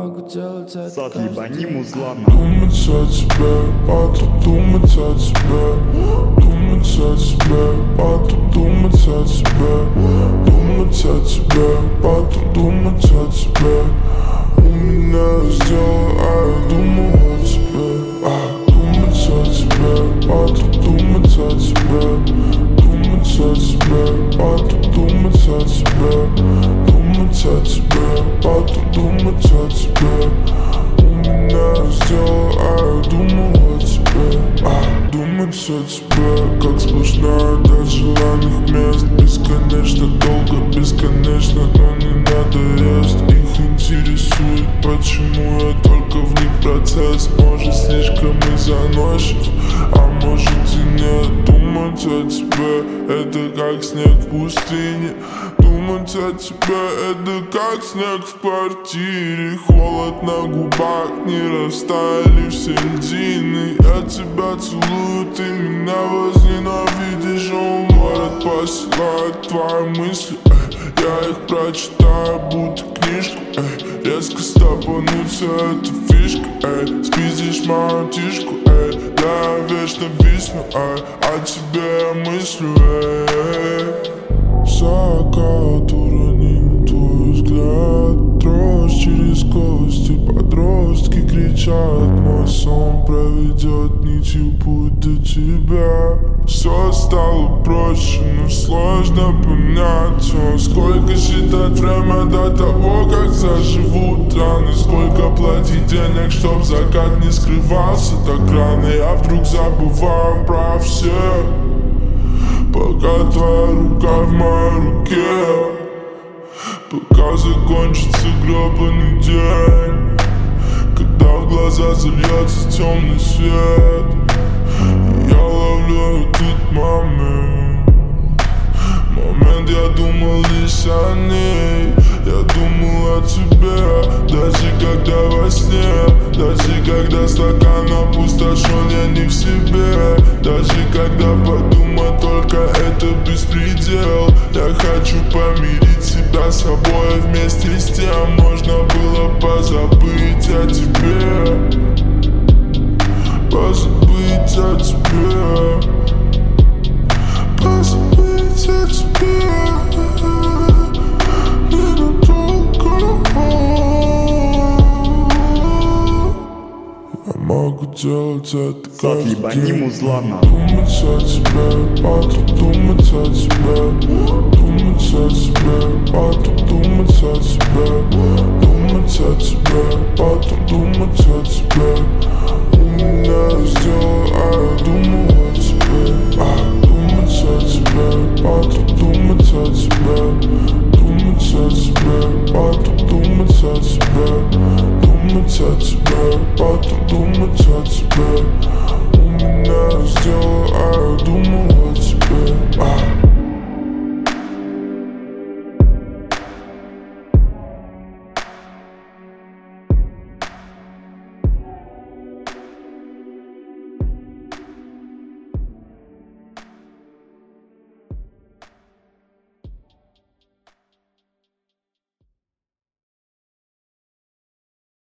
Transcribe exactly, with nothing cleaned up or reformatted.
могу делать это Сад каждый ебани день. музла. Думать о тебе, потом думать о тебе. Думать о тебе, потом думать о тебе. Думать о тебе, потом думать о тебе. У меня сделал, а я думал о тебе. а, Думать о тебе, потом думать о тебе. Думать о тебе, потом думать о тебе. Думать о тебе, потом думать о тебе. У меня сделал, а я думал о тебе. а, Думать о тебе, как сплошная дать желанных мест. Бесконечно долго, бесконечно, но не надоест. Их интересует, почему я только в них процесс. Может слишком и заносчив, а может и нет. Думать о тебе, это как снег в пустыне. Думать о тебе, это как снег в квартире. Холод на губах, не растаяли в середине. Я тебя целую, ты меня возненавидишь. Он город посылает твои мысли, эй. Я их прочитаю, будто книжку, эй. Резко стопануться, это фишка, эй. Спиздишь мою тишку, эй. Да, я вечно висну, эй. О тебе я мыслю, эй. Закат уронил твой взгляд. Дрожь через кости, подростки кричат. Мой сон проведет нитью путь до тебя. Все стало проще, но сложно понять. О, сколько считать время до того, как заживут раны. Сколько платить денег, чтоб закат не скрывался так рано. Я вдруг забываю про все, пока твоя рука в моей руке. Пока закончится гребаный день, когда в глаза зальется темный свет. Я ловлю этот момент. Момент, я думал лишь о ней. Я думал о тебе, даже когда во сне. Даже когда стакан опустошен, я не в себе. Даже когда подумать только это беспредел. Я хочу помирить себя с собой, вместе с тем можно было позабыть о тебе. Позабыть о тебе. Позабыть о тебе. Могу делать это Сад каждый ебани день. музла. Думать о тебе, потом думать о тебе. Думать о тебе, потом думать о тебе. Думать о тебе, потом думать о тебе. У меня сделал, а я думал о тебе. а, Думать о тебе, потом думать о тебе. Думать о тебе, потом думать о тебе. Думать о тебе, потом думать о тебе. У меня сделал, а я думал о тебе. а.